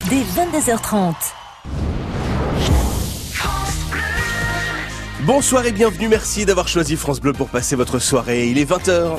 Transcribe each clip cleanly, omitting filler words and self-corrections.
dès 22h30. Bonsoir et bienvenue, merci d'avoir choisi France Bleu pour passer votre soirée. Il est 20h.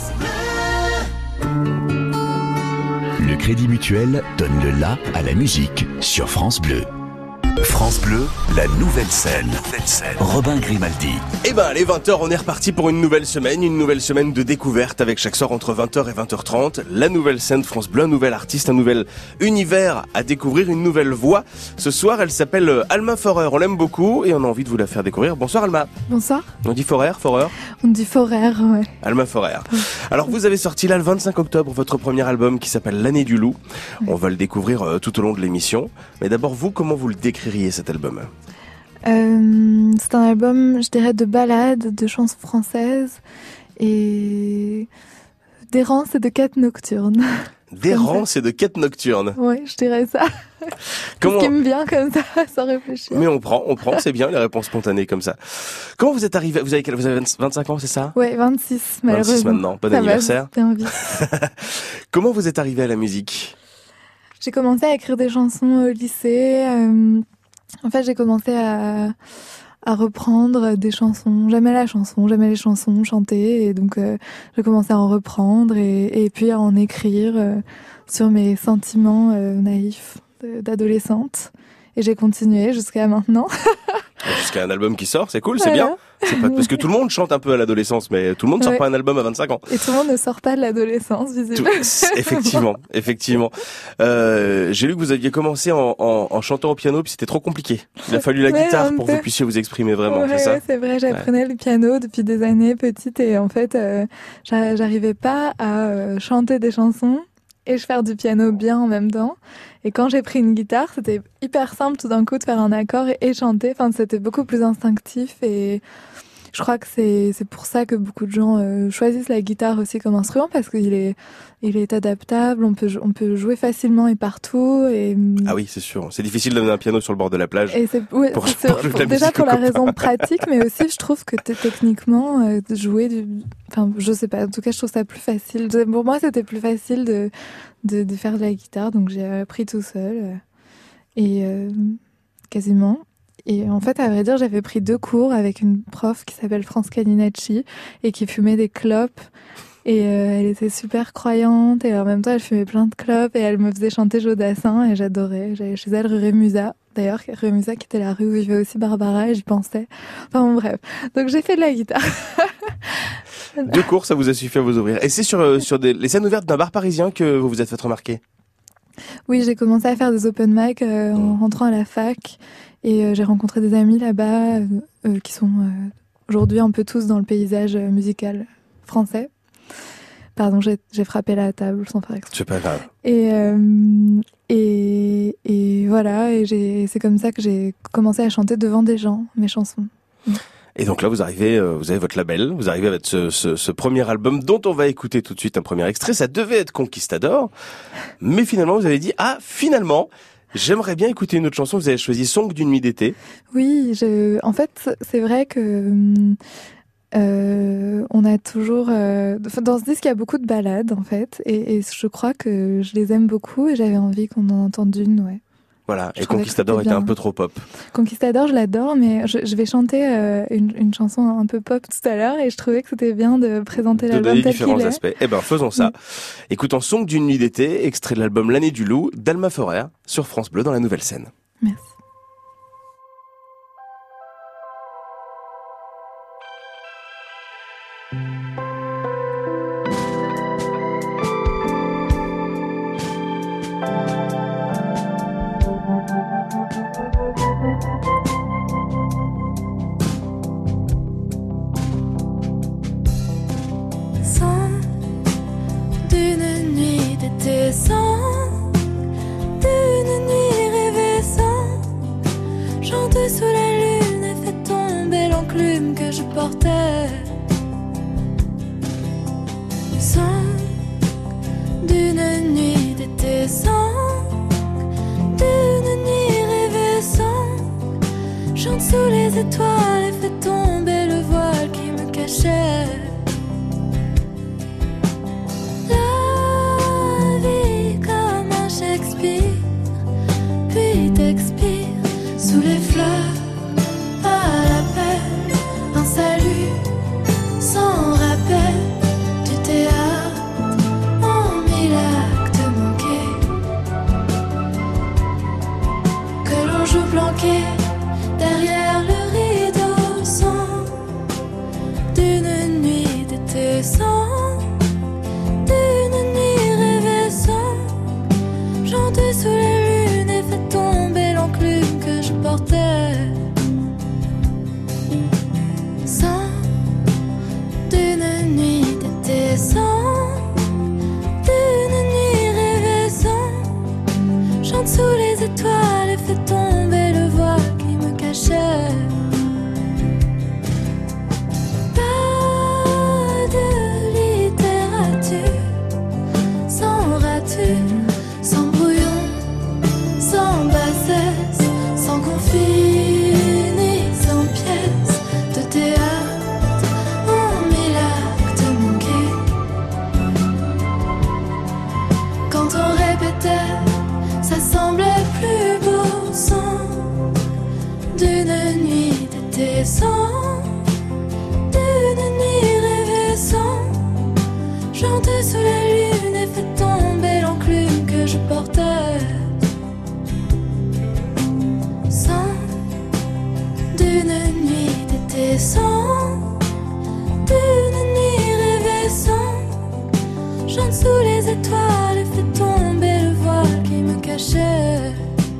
Le Crédit Mutuel donne le la à la musique sur France Bleu. France Bleu, la nouvelle scène. Robin Grimaldi. Eh ben, allez, 20h, on est reparti pour une nouvelle semaine de découverte avec chaque soir entre 20h et 20h30. La nouvelle scène France Bleu, un nouvel artiste, un nouvel univers à découvrir, une nouvelle voix. Ce soir, elle s'appelle Alma Forer. On l'aime beaucoup et on a envie de vous la faire découvrir. Bonsoir Alma. Bonsoir. On dit Forer. On dit Forer, ouais. Alma Forer. Alors, vous avez sorti là le 25 octobre votre premier album qui s'appelle L'année du loup. On va le découvrir tout au long de l'émission. Mais d'abord, vous, comment vous le décririez cet album ? C'est un album, je dirais, de ballades, de chansons françaises et d'errance et de quêtes nocturnes. D'errance et de quêtes nocturnes. Oui, je dirais ça. Comment... Ce qui me vient comme ça, sans réfléchir. Mais on prend, c'est bien les réponses spontanées comme ça. Comment vous êtes arrivé ? Vous avez 25 ans, c'est ça ? Ouais, 26 malheureusement. 26 maintenant, bon anniversaire. Bien vite. Comment vous êtes arrivé à la musique ? J'ai commencé à écrire des chansons au lycée. En fait, j'ai commencé à reprendre des chansons. J'aimais les chansons, chanter. Et donc, j'ai commencé à en reprendre et puis à en écrire sur mes sentiments naïfs d'adolescente. Et j'ai continué jusqu'à maintenant. Jusqu'à un album qui sort, c'est cool, c'est bien. C'est pas parce que tout le monde chante un peu à l'adolescence, mais tout le monde sort pas un album à 25 ans. Et tout le monde ne sort pas de l'adolescence, visiblement. Effectivement. J'ai lu que vous aviez commencé en chantant au piano, puis c'était trop compliqué. Il a fallu la guitare pour que vous puissiez vous exprimer vraiment, c'est ça ? Ouais, c'est vrai, j'apprenais le piano depuis des années petite et en fait, j'arrivais pas à chanter des chansons et faire du piano bien en même temps. Et quand j'ai pris une guitare, c'était hyper simple tout d'un coup de faire un accord et chanter. Enfin, c'était beaucoup plus instinctif et je crois que c'est pour ça que beaucoup de gens choisissent la guitare aussi comme instrument parce qu'il est adaptable, on peut jouer facilement et partout. Et... Ah oui, c'est sûr. C'est difficile d'amener un piano sur le bord de la plage. Et déjà pour la raison pratique, mais aussi je trouve que techniquement jouer enfin je sais pas. En tout cas, je trouve ça plus facile. Pour moi, c'était plus facile de faire de la guitare, donc j'ai appris tout seul et quasiment. Et en fait, à vrai dire, j'avais pris 2 cours avec une prof qui s'appelle France Caninacci et qui fumait des clopes. Et elle était super croyante et en même temps, elle fumait plein de clopes et elle me faisait chanter Jodassin et j'adorais. J'allais chez elle, rue Rémusat. D'ailleurs, rue Rémusat qui était la rue où vivait aussi Barbara et j'y pensais. Enfin bon, bref. Donc j'ai fait de la guitare. 2 cours, ça vous a suffi à vous ouvrir. Et c'est sur les scènes ouvertes d'un bar parisien que vous vous êtes fait remarquer ? Oui, j'ai commencé à faire des open mic en rentrant à la fac. Et j'ai rencontré des amis là-bas qui sont aujourd'hui un peu tous dans le paysage musical français. Pardon, j'ai frappé la table sans faire exprès. C'est pas grave. Et voilà, et c'est comme ça que j'ai commencé à chanter devant des gens, mes chansons. Et donc là, vous avez votre label, vous arrivez avec ce premier album dont on va écouter tout de suite un premier extrait. Ça devait être Conquistador, mais finalement, vous avez dit, finalement... J'aimerais bien écouter une autre chanson. Vous avez choisi Song d'une nuit d'été. Oui, en fait, c'est vrai que on a toujours... dans ce disque, il y a beaucoup de ballades, en fait. Et je crois que je les aime beaucoup et j'avais envie qu'on en entende une, ouais. Voilà, et Conquistador était un peu trop pop. Conquistador, je l'adore, mais je vais chanter une chanson un peu pop tout à l'heure et je trouvais que c'était bien de présenter l'album tel qu'il est. Différents aspects. Eh ben, faisons ça. Écoutons Song d'une nuit d'été, extrait de l'album L'année du loup d'Alma Forer sur France Bleu dans la nouvelle scène. Merci. Sous la lune et fait tomber l'enclume que je portais. Sang d'une nuit d'été, sang d'une nuit rêvée, sang chante sous les étoiles et fait tomber le voile qui me cachait. La vie comme un Shakespeare les étoiles et fait tomber le voile qui me cachait. Pas de littérature, sans rature, sans brouillon, sans bassesse, sans conflit ni sans pièce de théâtre en 1000 actes manqués. Quand on répétait, ça semblait plus beau sans d'une nuit d'été, sans d'une nuit rêvée, sans chanter sous la lune et fait tomber l'enclume que je portais, sans d'une nuit d'été, sans d'une nuit rêvée, sans chante sous les étoiles et fait tomber le voile qui me cachait.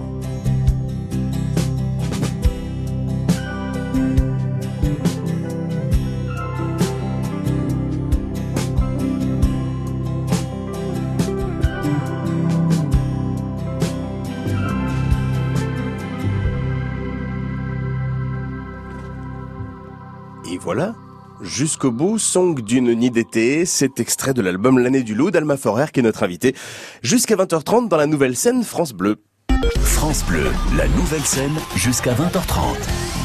Et voilà, jusqu'au bout, Song d'une nuit d'été, cet extrait de l'album L'année du loup d'Alma Forer qui est notre invité, jusqu'à 20h30 dans la nouvelle scène France Bleu. France Bleu, la nouvelle scène jusqu'à 20h30.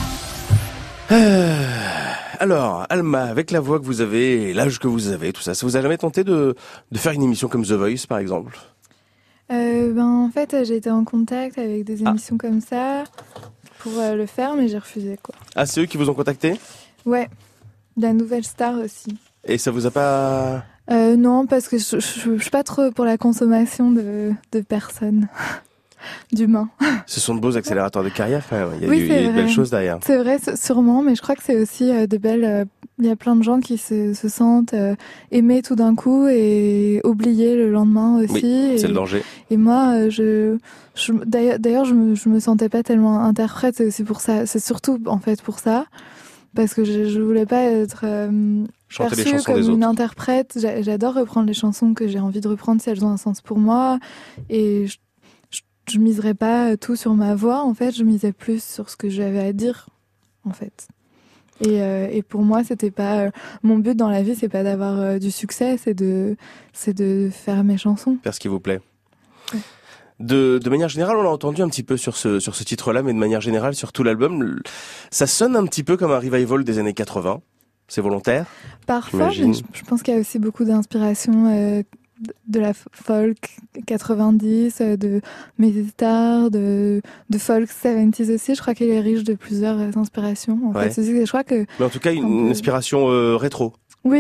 Alors, Alma, avec la voix que vous avez, et l'âge que vous avez, tout ça, ça vous a jamais tenté de faire une émission comme The Voice, par exemple ? En fait, j'ai été en contact avec des émissions comme ça pour le faire, mais j'ai refusé, quoi. Ah, c'est eux qui vous ont contacté ? Ouais, la Nouvelle Star aussi. Et ça vous a pas... Non, parce que je suis pas trop pour la consommation de personnes, d'humains. Ce sont de beaux accélérateurs de carrière, quand même. Il y a, Oui, il y a de belles choses derrière. C'est vrai, sûrement, mais je crois que c'est aussi de belles... Il y a plein de gens qui se sentent aimés tout d'un coup et oubliés le lendemain aussi. Oui, c'est le danger. Et moi, d'ailleurs, je me sentais pas tellement interprète. C'est aussi pour ça. C'est surtout en fait pour ça, parce que je voulais pas être chanter les perçue chansons comme des une autres. interprète. J'adore reprendre les chansons que j'ai envie de reprendre si elles ont un sens pour moi. Et je miserais pas tout sur ma voix. En fait, je misais plus sur ce que j'avais à dire, en fait. Et pour moi, c'était pas mon but dans la vie, c'est pas d'avoir du succès, c'est de faire mes chansons. Faire ce qui vous plaît. Ouais. De manière générale, on l'a entendu un petit peu sur ce titre-là, mais de manière générale, sur tout l'album, ça sonne un petit peu comme un revival des années 80. C'est volontaire ? Parfois, mais je pense qu'il y a aussi beaucoup d'inspiration de la folk 90, de Maisy Star, de folk 70s aussi. Je crois qu'elle est riche de plusieurs inspirations. En fait, je crois que. Mais en tout cas, une inspiration rétro. Oui,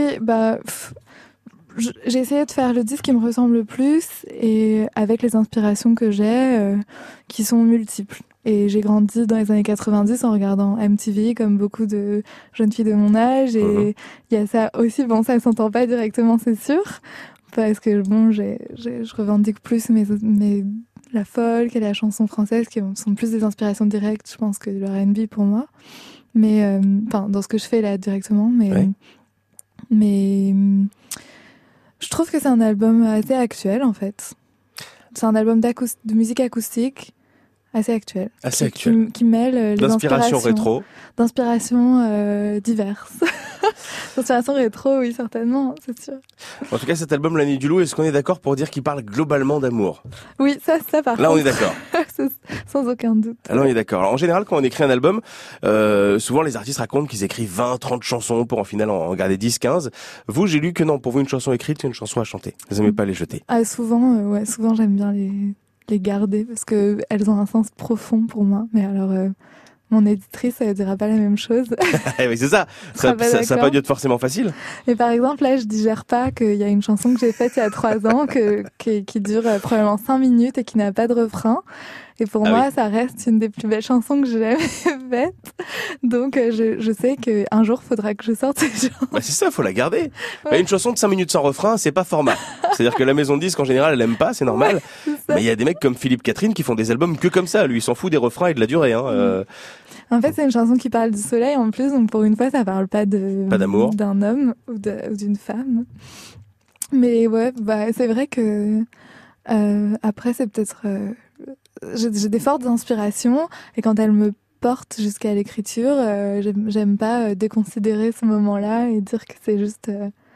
j'ai essayé de faire le disque qui me ressemble le plus et avec les inspirations que j'ai, qui sont multiples. Et j'ai grandi dans les années 90 en regardant MTV comme beaucoup de jeunes filles de mon âge. Et il y a ça aussi. Bon, ça ne s'entend pas directement, c'est sûr. Parce que je revendique plus la folk et la chanson française qui sont plus des inspirations directes, je pense, que le R&B pour moi. Mais, dans ce que je fais là directement. Mais je trouve que c'est un album assez actuel, en fait. C'est un album de musique acoustique assez actuel. Assez actuel. Qui mêle les inspirations rétro. D'inspirations diverses. D'inspiration rétro, oui, certainement, c'est sûr. En tout cas, cet album, L'année du loup, est-ce qu'on est d'accord pour dire qu'il parle globalement d'amour ? Oui, ça par contre. Là, on est d'accord. Sans aucun doute. Là, on est d'accord. Alors, en général, quand on écrit un album, souvent les artistes racontent qu'ils écrivent 20, 30 chansons pour en final en garder 10, 15. Vous, j'ai lu que non, pour vous, une chanson écrite, c'est une chanson à chanter. Vous n'aimez pas les jeter. Ah, souvent, souvent j'aime bien les garder parce que elles ont un sens profond pour moi. Mais alors, mon éditrice, elle dira pas la même chose. Oui, c'est ça. Ça n'a pas dû être forcément facile. Mais par exemple, là, je digère pas qu'il y a une chanson que j'ai faite il y a 3 ans qui dure probablement 5 minutes et qui n'a pas de refrain. Et pour moi, ça reste une des plus belles chansons que j'ai jamais faites. Donc, je sais qu'un jour, il faudra que je sorte cette chanson. C'est ça, faut la garder. Ouais. Une chanson de 5 minutes sans refrain, c'est pas format. C'est-à-dire que la maison de disques, en général, elle aime pas, c'est normal. Ouais, mais il y a des mecs comme Philippe Catherine qui font des albums que comme ça. Lui, il s'en fout des refrains et de la durée. En fait, c'est une chanson qui parle du soleil en plus. Donc, pour une fois, ça parle pas d'amour, d'un homme ou d'une femme. Mais ouais, c'est vrai que après, c'est peut-être j'ai des fortes inspirations et quand elles me portent jusqu'à l'écriture, j'aime pas déconsidérer ce moment-là et dire que c'est juste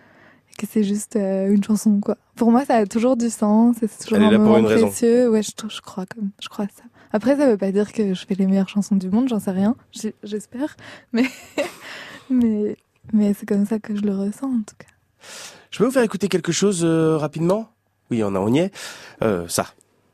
une chanson, quoi. Pour moi, ça a toujours du sens, et c'est toujours un moment précieux. Ouais, je crois ça. Après, ça veut pas dire que je fais les meilleures chansons du monde, j'en sais rien, j'espère, mais c'est comme ça que je le ressens, en tout cas. Je peux vous faire écouter quelque chose rapidement ? Oui, on y est. Ça.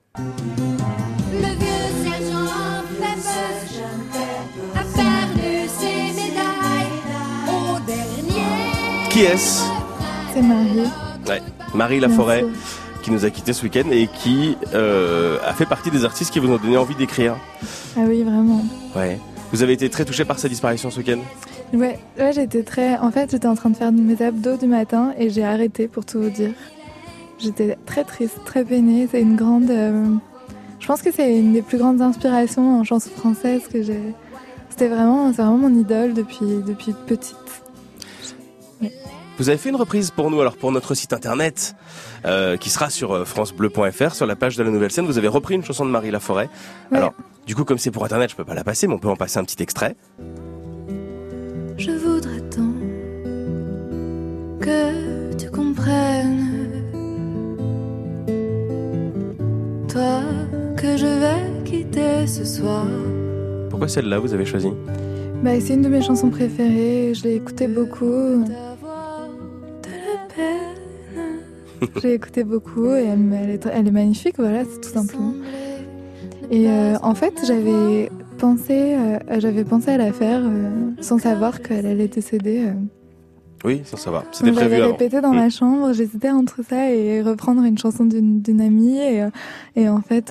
Le vieux sergent Pepper a perdu ses médailles au dernier. Qui est-ce ? C'est Marie. Ouais, Marie Laforêt, qui nous a quittés ce week-end et qui a fait partie des artistes qui vous ont donné envie d'écrire. Ah oui, vraiment. Ouais. Vous avez été très touché par sa disparition ce week-end ? Ouais, en fait, j'étais en train de faire mes abdos du matin et j'ai arrêté, pour tout vous dire. J'étais très triste, très peinée. C'est une grande... je pense que c'est une des plus grandes inspirations en chanson française que j'ai... C'est vraiment mon idole depuis petite. Ouais. Vous avez fait une reprise pour nous, alors pour notre site internet, qui sera sur francebleu.fr, sur la page de la nouvelle scène. Vous avez repris une chanson de Marie Laforêt. Ouais. Alors, du coup, comme c'est pour internet, je peux pas la passer, mais on peut en passer un petit extrait. Je voudrais tant que tu comprennes, toi que je vais quitter ce soir. Pourquoi celle-là vous avez choisi ? C'est une de mes chansons préférées, je l'ai écoutée beaucoup. De la peine. Je l'ai écoutée beaucoup et elle est magnifique, voilà, c'est tout simplement. Et en fait, j'avais pensé à la faire sans savoir qu'elle allait décéder. Oui, sans savoir. C'était donc, prévu j'avais avant. répété dans ma chambre, j'hésitais entre ça et reprendre une chanson d'une amie. Et en fait,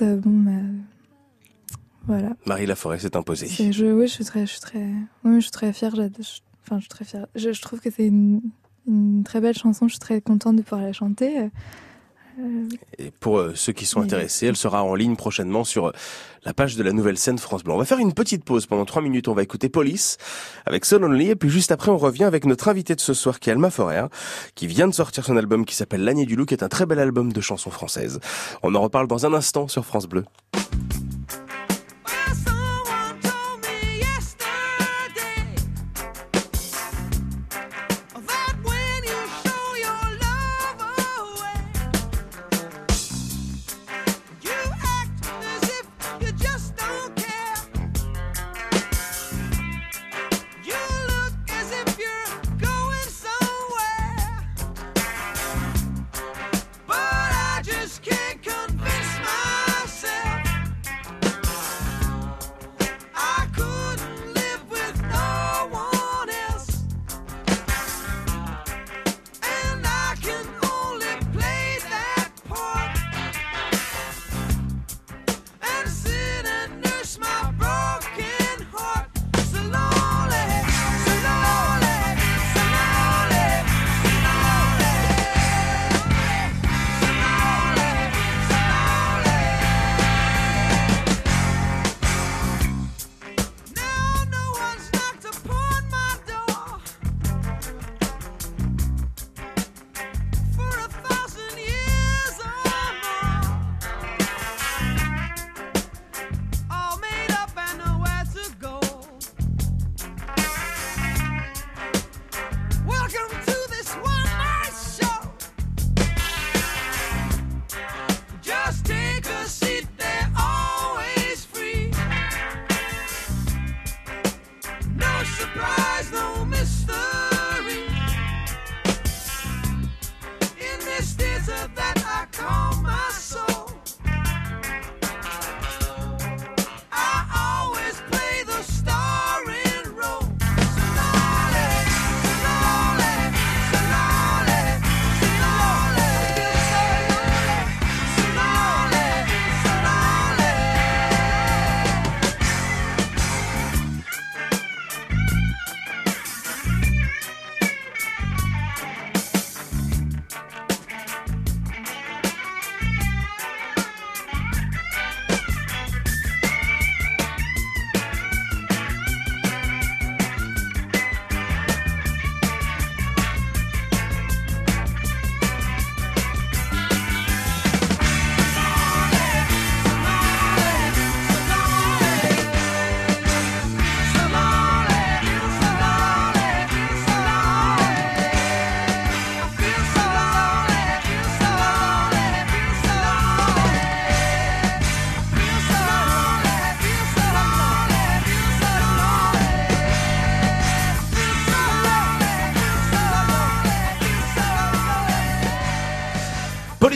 voilà. Marie Laforêt s'est imposée. Je suis très fière. Je suis très fière. Je trouve que c'est une très belle chanson. Je suis très contente de pouvoir la chanter. Et pour ceux qui sont intéressés, elle sera en ligne prochainement sur la page de la nouvelle scène France Bleu. On va faire une petite pause pendant 3 minutes. On va écouter Police avec So Lonely. Et puis juste après, on revient avec notre invité de ce soir qui est Alma Forêt, qui vient de sortir son album qui s'appelle L'Agneau du Loup, qui est un très bel album de chansons françaises. On en reparle dans un instant sur France Bleu.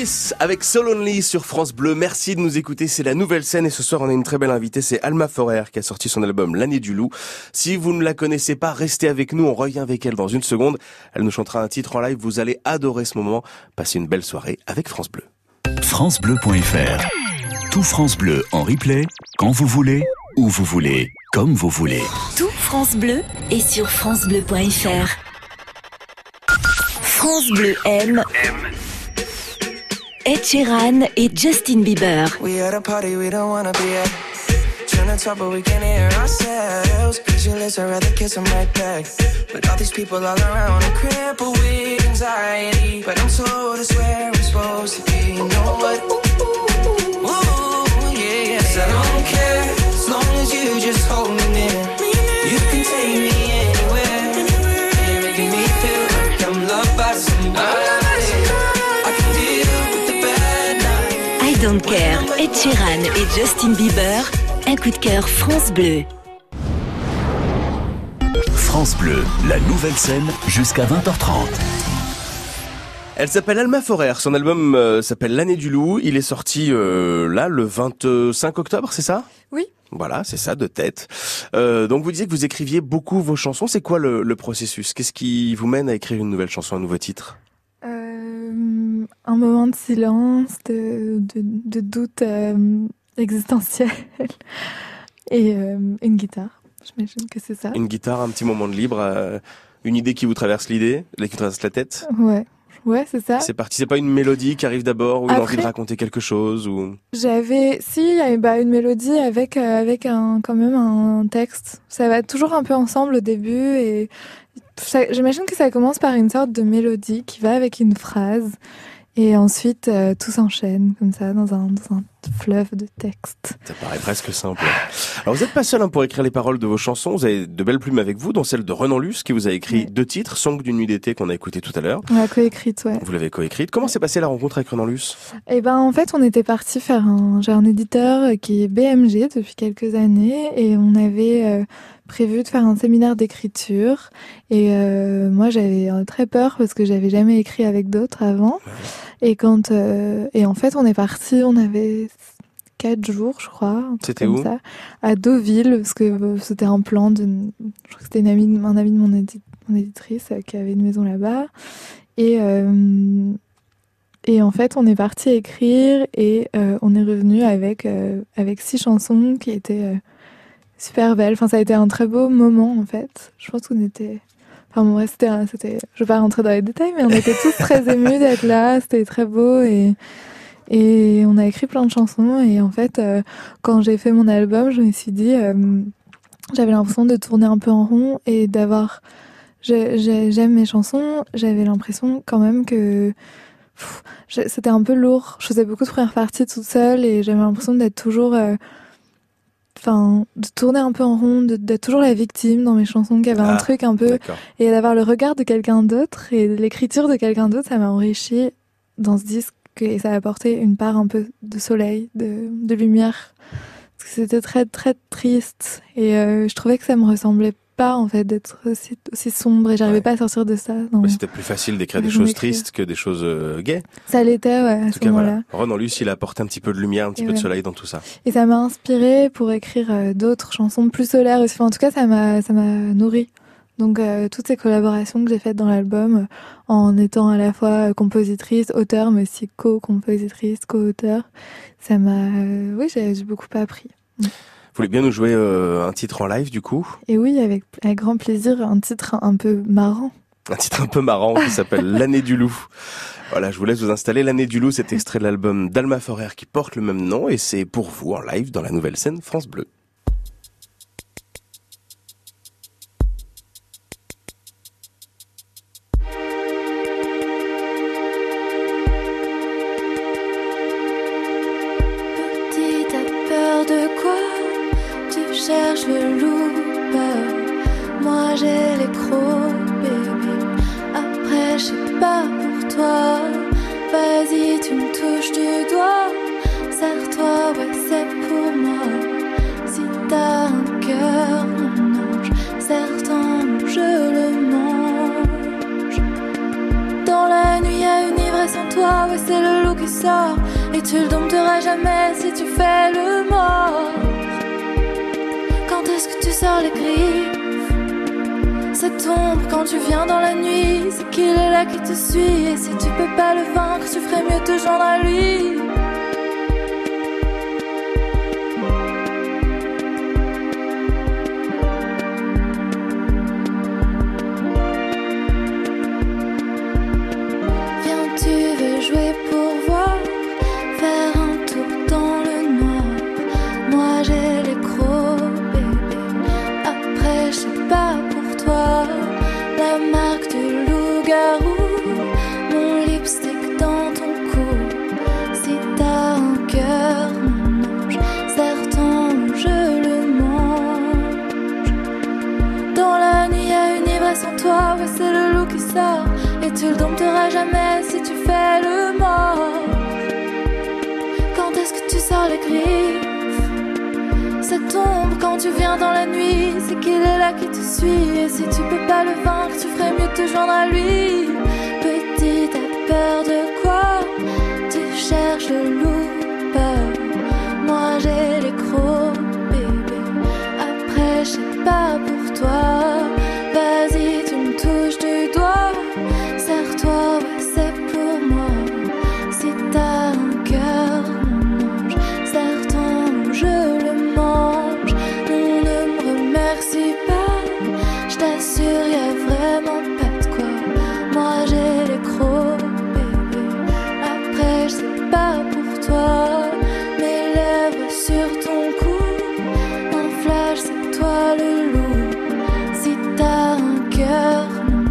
Police avec So Lonely sur France Bleu. Merci de nous écouter, c'est la nouvelle scène et ce soir on a une très belle invitée, c'est Alma Forer qui a sorti son album L'année du loup. Si vous ne la connaissez pas, restez avec nous, on revient avec elle dans une seconde. Elle nous chantera un titre en live, vous allez adorer ce moment. Passez une belle soirée avec France Bleu. FranceBleu.fr. Tout France Bleu en replay, quand vous voulez, où vous voulez, comme vous voulez. Tout France Bleu est sur FranceBleu.fr. France Bleu aime Ed Sheeran et Justin Bieber. We at a party we don't wanna be at. Trying to talk but we can't hear ourselves. Pictureless, I'd rather kiss them right back. But all these people all around are crippled with anxiety. But I'm told it's where I'm supposed to be. You know what? Ooh, yeah, yeah. 'Cause I don't care as long as you just hold me near. You can take me anywhere. You're making me feel like I'm loved by somebody. I Don't Care, Ed Sheeran et Justin Bieber, un coup de cœur France Bleu. France Bleu, la nouvelle scène jusqu'à 20h30. Elle s'appelle Alma Forer, son album s'appelle L'année du loup, il est sorti là le 25 octobre, c'est ça ? Oui. Voilà, c'est ça, de tête. Donc vous disiez que vous écriviez beaucoup vos chansons, c'est quoi le processus ? Qu'est-ce qui vous mène à écrire une nouvelle chanson, un nouveau titre ? Un moment de silence, de doute existentiel et une guitare. J'imagine que c'est ça. Une guitare, un petit moment de libre, une idée qui vous traverse qui vous traverse la tête. Ouais, c'est ça. C'est parti. C'est pas une mélodie qui arrive d'abord ou une envie de raconter quelque chose ou. Il y avait une mélodie avec quand même un texte. Ça va toujours un peu ensemble au début et j'imagine que ça commence par une sorte de mélodie qui va avec une phrase. Et ensuite, tout s'enchaîne comme ça dans un fleuve de texte. Ça paraît presque simple. Alors vous n'êtes pas seul pour écrire les paroles de vos chansons. Vous avez de belles plumes avec vous, dont celle de Renan Luce qui vous a écrit 2 titres, Song d'une nuit d'été qu'on a écouté tout à l'heure. On l'a coécrite, ouais. Vous l'avez coécrite. Comment s'est passée la rencontre avec Renan Luce ? En fait, on était parti faire j'ai un éditeur qui est BMG depuis quelques années et on avait prévu de faire un séminaire d'écriture et moi j'avais très peur parce que j'avais jamais écrit avec d'autres avant. Et et en fait on est parti, on avait 4 jours je crois. C'était où ? Ça, à Deauville parce que c'était un plan je crois que c'était un ami de mon éditrice qui avait une maison là-bas et en fait on est parti écrire et on est revenu avec 6 chansons qui étaient super belles. Enfin ça a été un très beau moment en fait. Je pense qu'on était c'était, je vais pas rentrer dans les détails, mais on était tous très émus d'être là, c'était très beau et on a écrit plein de chansons et en fait, quand j'ai fait mon album, je me suis dit, j'avais l'impression de tourner un peu en rond et j'aime mes chansons, j'avais l'impression quand même que c'était un peu lourd. Je faisais beaucoup de premières parties toute seule et j'avais l'impression d'être toujours de tourner un peu en rond, d'être toujours la victime dans mes chansons, qu'il y avait un truc un peu, d'accord. Et d'avoir le regard de quelqu'un d'autre et l'écriture de quelqu'un d'autre, ça m'a enrichi dans ce disque et ça a apporté une part un peu de soleil, de lumière, parce que c'était très très triste et je trouvais que ça me ressemblait pas en fait d'être aussi sombre et j'arrivais pas à sortir de ça. Mais c'était plus facile d'écrire des choses tristes que des choses gaies. Ça l'était, ouais, à ce moment-là. Voilà. Renan Luce, il a apporté un petit peu de lumière, un petit peu de soleil dans tout ça. Et ça m'a inspiré pour écrire d'autres chansons plus solaires aussi. Enfin, en tout cas, ça m'a nourri. Donc toutes ces collaborations que j'ai faites dans l'album, en étant à la fois compositrice, auteur, mais aussi co-compositrice, co-auteur, ça m'a, j'ai beaucoup appris. Vous voulez bien nous jouer un titre en live du coup ? Et oui, avec grand plaisir, un titre un peu marrant. Un titre un peu marrant qui s'appelle L'année du loup. Voilà, je vous laisse vous installer. L'année du loup, c'est extrait de l'album d'Alma Forer qui porte le même nom et c'est pour vous en live dans la nouvelle scène France Bleu. Petit, t'as peur de quoi ? Tu cherches le loup, moi j'ai les crocs, bébé. Après, je sais pas pour toi. Vas-y, tu me touches du doigt. Serre-toi, ouais, c'est pour moi. Si t'as un cœur, mon ange, serre-t'en, je le mange. Dans la nuit, y'a une ivresse en toi, ouais, c'est le loup qui Et tu le dompteras jamais si tu fais le mort. Quand est-ce que tu sors les griffes? Cette ombre quand tu viens dans la nuit, c'est qu'il est là qui te suit. Et si tu peux pas le vaincre, tu ferais mieux de te joindre à lui. Jouer pour voir, faire un tour dans le noir. Moi j'ai les crocs, bébé. Après je sais pas pour toi, la marque du loup-garou, mon lipstick dans ton cou. Si t'as un cœur, mon ange, serre-t-on, je le mange. Dans la nuit y'a une ivresse en toi, ouais c'est le loup qui sort. Et tu le dompteras jamais si tu fais le mort. Quand est-ce que tu sors les griffes? Cette ombre quand tu viens dans la nuit, c'est qu'il est là qui te suit. Et si tu peux pas le vaincre, tu ferais mieux de te joindre à lui. Petit, t'as peur de quoi? Tu cherches le loup, peur. Moi j'ai les crocs, bébé. Après je sais pas pour toi. Vas-y, tu me touches du doigt. Serre-toi, ouais, c'est pour moi. Si t'as un cœur, mon ange, serre-toi, je le mange. Non, ne me remercie pas. Je t'assure, y'a vraiment pas de quoi. Moi j'ai les crocs, bébé. Après, je sais pas pour toi. Mes lèvres sur ton cou. Un flash, c'est toi le loup. Si t'as un cœur,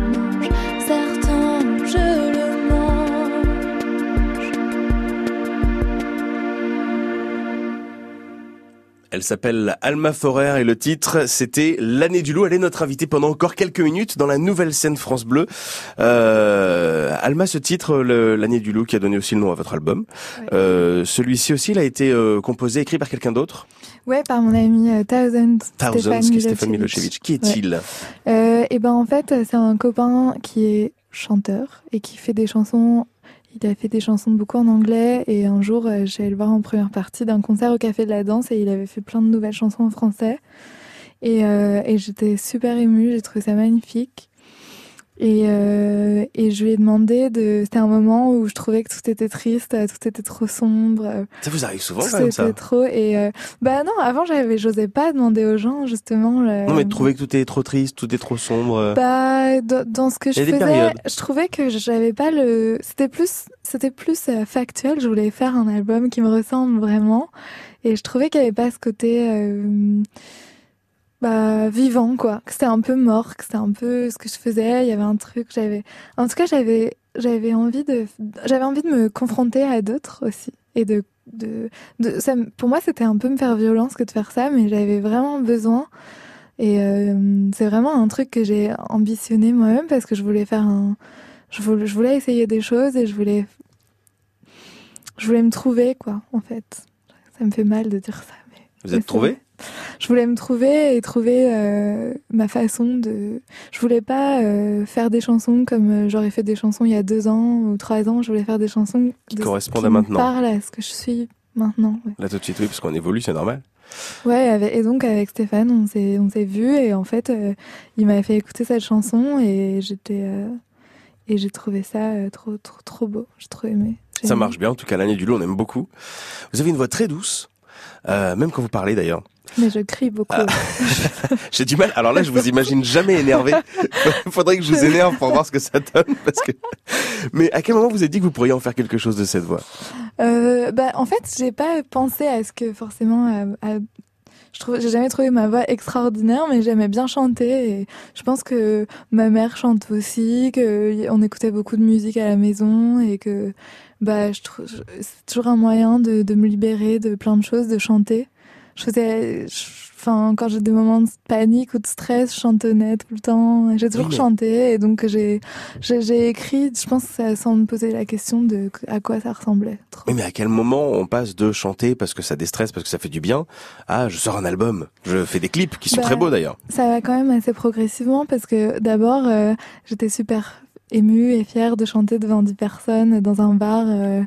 elle s'appelle Alma Forer et le titre c'était L'année du loup. Elle est notre invitée pendant encore quelques minutes dans la nouvelle scène France Bleu. Alma, ce titre, L'année du loup, qui a donné aussi le nom à votre album. Ouais. Celui-ci aussi, il a été composé, écrit par quelqu'un d'autre? Ouais, par mon ami Thousands, Stéphane Milošević. Qui est-il? Et ben en fait, c'est un copain qui est chanteur et qui fait des chansons. Il a fait des chansons beaucoup en anglais et un jour, j'allais le voir en première partie d'un concert au Café de la Danse et il avait fait plein de nouvelles chansons en français. Et j'étais super émue, j'ai trouvé ça magnifique. Et je lui ai demandé c'était un moment où je trouvais que tout était triste, tout était trop sombre. Ça vous arrive souvent quand même ça? C'était trop non, avant j'osais pas demander aux gens justement. Non mais de trouver que tout est trop triste, tout est trop sombre. Dans ce que je faisais, je trouvais que j'avais pas c'était plus factuel. Je voulais faire un album qui me ressemble vraiment, et je trouvais qu'il y avait pas ce côté vivant, quoi. Que c'était un peu mort, que c'était un peu ce que je faisais. Il y avait un truc, j'avais envie de me confronter à d'autres aussi. Et ça, pour moi, c'était un peu me faire violence que de faire ça, mais j'avais vraiment besoin. Et c'est vraiment un truc que j'ai ambitionné moi-même parce que je voulais je voulais essayer des choses et je voulais me trouver, quoi, en fait. Ça me fait mal de dire ça, mais. Vous êtes trouvé? Je voulais me trouver et trouver ma façon de. Je voulais pas faire des chansons comme j'aurais fait des chansons il y a 2 ans ou 3 ans. Je voulais faire des chansons qui correspondent à maintenant. Qui parlent à ce que je suis maintenant. Ouais. Là tout de suite, oui, parce qu'on évolue, c'est normal. Ouais, et donc avec Stéphane, on s'est vus et en fait, il m'a fait écouter cette chanson et j'ai trouvé ça trop beau. J'ai trop aimé. Ça marche bien, en tout cas, L'année du loup, on aime beaucoup. Vous avez une voix très douce, même quand vous parlez d'ailleurs. Mais je crie beaucoup. J'ai du mal. Alors là, je vous imagine jamais énervé. Faudrait que je vous énerve pour voir ce que ça donne. Mais à quel moment vous avez dit que vous pourriez en faire quelque chose de cette voix? En fait, j'ai pas pensé à ce que forcément. J'ai jamais trouvé ma voix extraordinaire, mais j'aimais bien chanter. Et je pense que ma mère chante aussi, qu'on écoutait beaucoup de musique à la maison et que c'est toujours un moyen de me libérer de plein de choses, de chanter. Quand j'ai des moments de panique ou de stress, je chantonnais tout le temps. J'ai toujours chanté et donc j'ai écrit, je pense, sans me poser la question de à quoi ça ressemblait. Trop. Oui, mais à quel moment on passe de chanter parce que ça déstresse, parce que ça fait du bien, à je sors un album, je fais des clips qui sont très beaux d'ailleurs. Ça va quand même assez progressivement parce que d'abord, j'étais super émue et fière de chanter devant 10 personnes dans un bar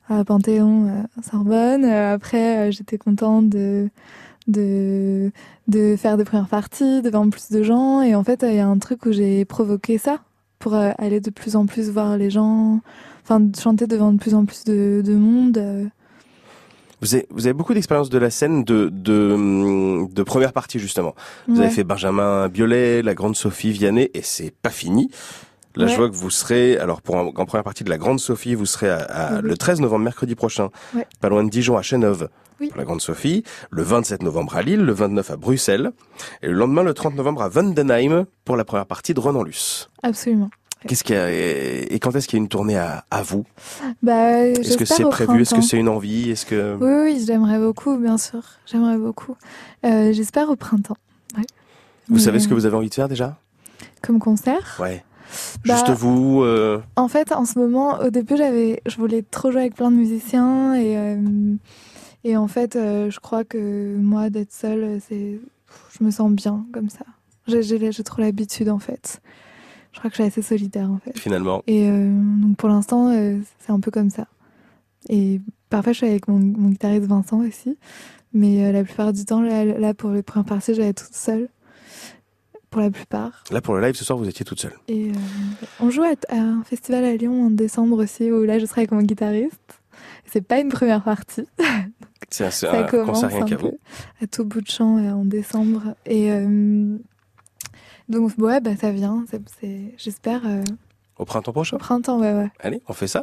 à Panthéon, Sorbonne. Après, j'étais contente de faire des premières parties devant plus de gens. Et en fait, il y a un truc où j'ai provoqué ça pour aller de plus en plus voir les gens, enfin chanter devant de plus en plus de monde. Vous avez beaucoup d'expérience de la scène de première partie, justement. Vous avez fait Benjamin Biolay, la Grande Sophie Vianney, et c'est pas fini. Là, je vois que vous serez, alors en première partie de la Grande Sophie, vous serez le 13 novembre, mercredi prochain, pas loin de Dijon, à Cheneuve, pour la Grande Sophie, le 27 novembre à Lille, le 29 à Bruxelles, et le lendemain, le 30 novembre à Vendenheim, pour la première partie de Renan-Luce. Absolument. Qu'est-ce qu'il y a, et quand est-ce qu'il y a une tournée à vous? Est-ce que c'est prévu? Est-ce que c'est une envie? Est-ce que... Oui, j'aimerais beaucoup, bien sûr. J'aimerais beaucoup. J'espère au printemps. Ouais. Vous savez ce que vous avez envie de faire déjà? Comme concert? Ouais. Juste vous En fait, en ce moment, au début, je voulais trop jouer avec plein de musiciens et en fait, je crois que moi, d'être seule, je me sens bien comme ça. J'ai trop l'habitude, en fait. Je crois que je suis assez solitaire, en fait. Finalement. Et donc, pour l'instant, c'est un peu comme ça. Et parfois, je suis avec mon guitariste Vincent aussi. Mais la plupart du temps, là pour les premières parties, j'allais toute seule. Pour la plupart. Là, pour le live, ce soir, vous étiez toute seule. Et on joue à un festival à Lyon en décembre aussi, où là, je serai avec mon guitariste. C'est pas une première partie. C'est un concert rien qu'à vous. À tout bout de champ en décembre. Et donc, ouais, ça vient. J'espère. Au printemps prochain? Au printemps, ouais. Allez, on fait ça.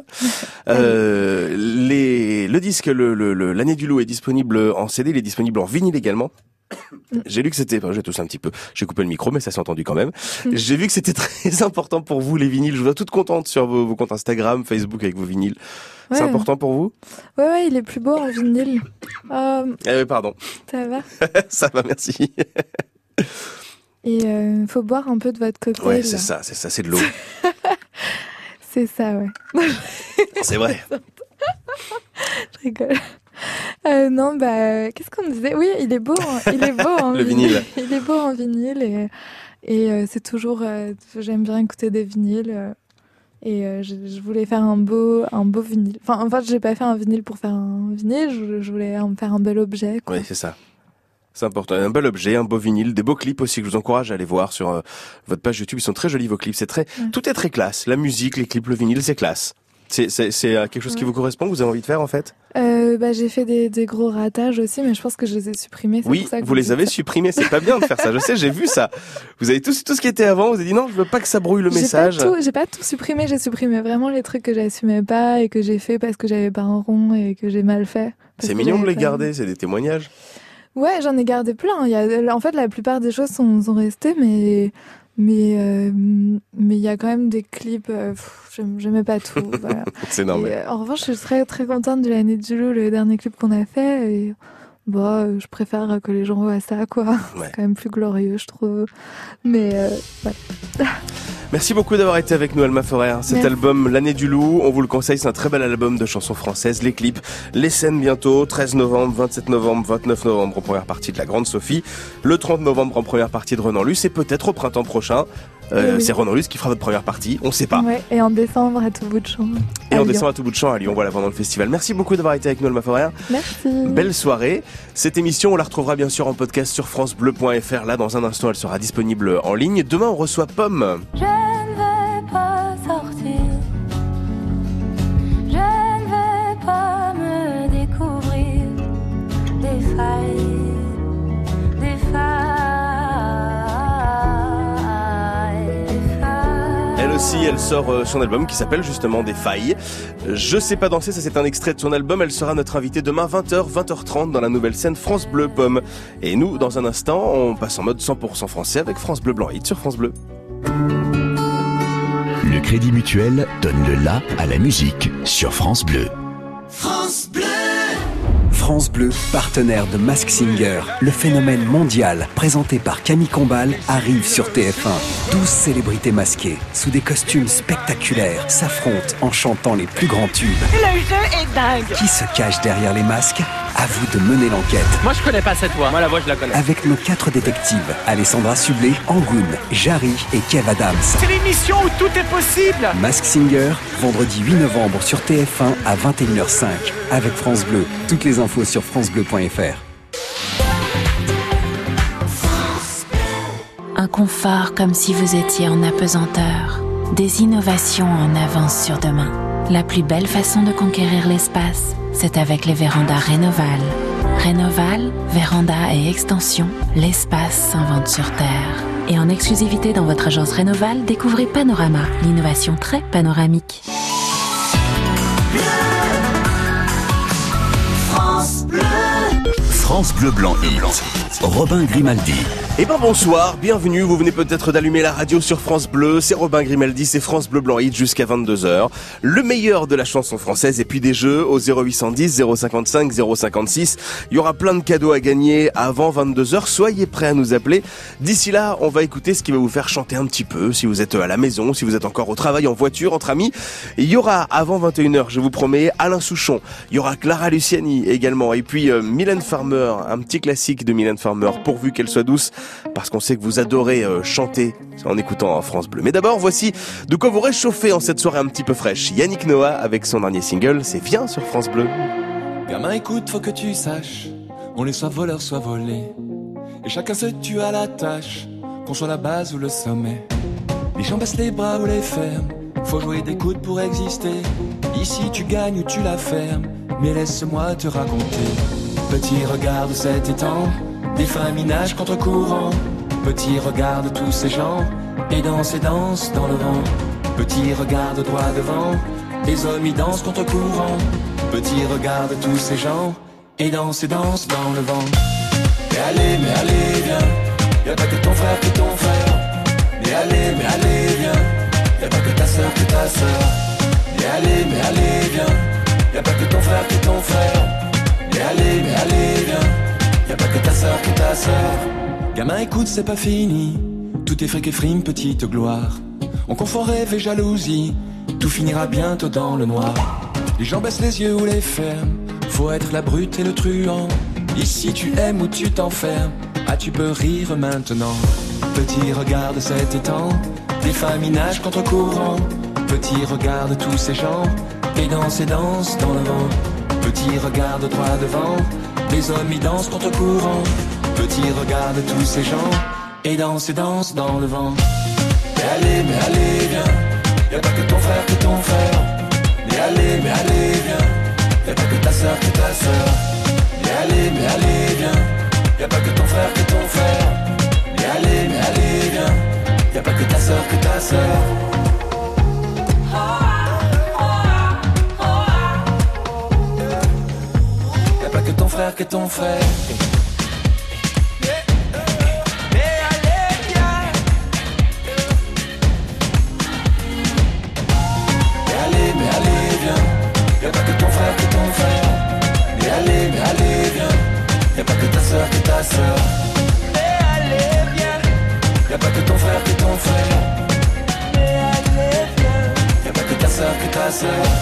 Le disque, l'année du loup est disponible en CD, il est disponible en vinyle également. J'ai lu que c'était, j'ai toussé un petit peu, j'ai coupé le micro, mais ça s'est entendu quand même. J'ai vu que c'était très important pour vous, les vinyles. Je vous vois toute contente sur vos comptes Instagram, Facebook avec vos vinyles. Ouais. C'est important pour vous? Ouais, il est plus beau en vinyle. Pardon. Ça va? Ça va, merci. Et faut boire un peu de votre cocktail. Ouais, c'est ça, c'est de l'eau. C'est ça, ouais. C'est vrai. Je rigole. Non, qu'est-ce qu'on disait? Oui, il est beau en le vinyle. Il est beau en vinyle et c'est toujours, j'aime bien écouter des vinyles et je voulais faire un beau vinyle. Enfin, en fait, j'ai pas fait un vinyle pour faire un vinyle, je voulais en faire un bel objet, quoi. Oui, c'est ça. C'est important. Un bel objet, un beau vinyle, des beaux clips aussi que je vous encourage à aller voir sur votre page YouTube. Ils sont très jolis, vos clips. Tout est très classe. La musique, les clips, le vinyle, c'est classe. C'est quelque chose qui vous correspond, que vous avez envie de faire en fait? J'ai fait des gros ratages aussi, mais je pense que je les ai supprimés. Oui, pour ça que vous les avez supprimés, c'est pas bien de faire ça. Je sais, j'ai vu ça. Vous avez tout ce qui était avant, vous avez dit non, je veux pas que ça brouille le message. J'ai pas tout supprimé, j'ai supprimé vraiment les trucs que j'assumais pas et que j'ai fait parce que j'avais pas un rond et que j'ai mal fait. C'est mignon de les garder, c'est des témoignages. Ouais, j'en ai gardé plein. En fait, la plupart des choses sont restées, mais il y a quand même des clips, j'aimais pas tout. Voilà. C'est normal. En revanche, je suis très très contente de l'année du loup, le dernier clip qu'on a fait. Et je préfère que les gens voient ça, quoi. Ouais. C'est quand même plus glorieux, je trouve. Mais ouais. Merci beaucoup d'avoir été avec nous, Alma Forer. Cet album, L'année du loup, on vous le conseille, c'est un très bel album de chansons françaises. Les clips, les scènes bientôt, 13 novembre, 27 novembre, 29 novembre en première partie de la Grande Sophie, le 30 novembre en première partie de Renan-Luce et peut-être au printemps prochain. C'est Renan-Luce qui fera votre première partie, on sait pas. Ouais, et en décembre à tout bout de champ. Et en décembre à tout bout de champ à Lyon, voilà, pendant le festival. Merci beaucoup d'avoir été avec nous, Alma Forer. Merci. Belle soirée. Cette émission, on la retrouvera bien sûr en podcast sur francebleu.fr. Là, dans un instant, elle sera disponible en ligne. Demain, on reçoit Pomme. Je ne vais pas sortir. Je ne vais pas me découvrir des failles. Elle aussi, elle sort son album qui s'appelle justement Des failles. Je sais pas danser, ça c'est un extrait de son album. Elle sera notre invitée demain 20h, 20h30 dans la nouvelle scène France Bleu Pomme. Et nous, dans un instant, on passe en mode 100% français avec France Bleu Blanc Hit sur France Bleu. Le Crédit Mutuel donne le la à la musique sur France Bleu. France Bleu. France Bleu, partenaire de Mask Singer, le phénomène mondial présenté par Camille Combal arrive sur TF1. 12 célébrités masquées, sous des costumes spectaculaires, s'affrontent en chantant les plus grands tubes. Le jeu est dingue. Qui se cache derrière les masques? À vous de mener l'enquête. Moi, je connais pas cette voix. Moi, la voix, je la connais. Avec nos 4 détectives, Alessandra Sublet, Angoun, Jarry et Kev Adams. C'est l'émission où tout est possible. Mask Singer, vendredi 8 novembre sur TF1 à 21h05. Avec France Bleu. Toutes les infos sur francebleu.fr. Un confort comme si vous étiez en apesanteur. Des innovations en avance sur demain. La plus belle façon de conquérir l'espace, c'est avec les vérandas Rénoval. Rénoval, véranda et extension, l'espace s'invente sur Terre. Et en exclusivité dans votre agence Rénoval, découvrez Panorama, l'innovation très panoramique. France Bleu Blanc Hit. Robin Grimaldi. Eh ben bonsoir, bienvenue, vous venez peut-être d'allumer la radio sur France Bleu, c'est Robin Grimaldi, c'est France Bleu Blanc Hit jusqu'à 22h. Le meilleur de la chanson française et puis des jeux au 0810 055 056. Il y aura plein de cadeaux à gagner avant 22h, soyez prêts à nous appeler. D'ici là, on va écouter ce qui va vous faire chanter un petit peu, si vous êtes à la maison, si vous êtes encore au travail, en voiture, entre amis. Il y aura avant 21h, je vous promets, Alain Souchon, il y aura Clara Luciani également, et puis Mylène Farmer, un petit classique de Mylène Farmer, pourvu qu'elle soit douce, parce qu'on sait que vous adorez chanter en écoutant France Bleu. Mais d'abord, voici de quoi vous réchauffer en cette soirée un petit peu fraîche. Yannick Noah avec son dernier single, c'est Viens sur France Bleu. Gamin, écoute, faut que tu saches, on est soit voleur, soit volé, et chacun se tue à la tâche, qu'on soit la base ou le sommet. Les gens baissent les bras ou les ferment, faut jouer des coudes pour exister. Ici tu gagnes ou tu la fermes, mais laisse-moi te raconter. Petit, regarde cet étang, des familles nagent contre courant. Petit, regarde tous ces gens, et dansent dans le vent. Petit, regarde droit devant, les hommes y dansent contre courant. Petit, regarde tous ces gens, et dansent dans le vent. Mais allez, viens, y'a pas que ton frère que ton frère. Mais allez, viens, y'a pas que ta sœur que ta sœur. Mais allez, viens, y'a pas que ton frère que ton frère. Mais allez, viens, y'a pas que ta sœur que ta sœur. Gamin, écoute, c'est pas fini, tout est fric et frime, petite gloire. On confond rêve et jalousie, tout finira bientôt dans le noir. Les gens baissent les yeux ou les ferment, faut être la brute et le truand. Ici tu aimes ou tu t'enfermes, ah tu peux rire maintenant. Petit, regarde cet étang, des familles nagent contre courant. Petit, regarde tous ces gens, et dansent dans le vent. Petit, regarde droit devant, les hommes y dansent contre courant. Petit, regarde tous ces gens, et dansent dans le vent. Mais allez, viens, y'a pas que ton frère que ton frère. Mais allez, viens, y'a pas que ta sœur que ta sœur. Mais allez, viens, y'a pas que ton frère que ton frère. Mais allez, viens, y'a pas que ta sœur que ta sœur. Y'a pas que ton frère que ton frère. Y'a pas que ton frère que ton frère. Mais allez, viens, y'a pas que ta sœur que ta sœur. Mais allez, viens, y'a pas que ton frère que ton frère. Mais allez, viens, y'a pas que ta sœur que ta sœur.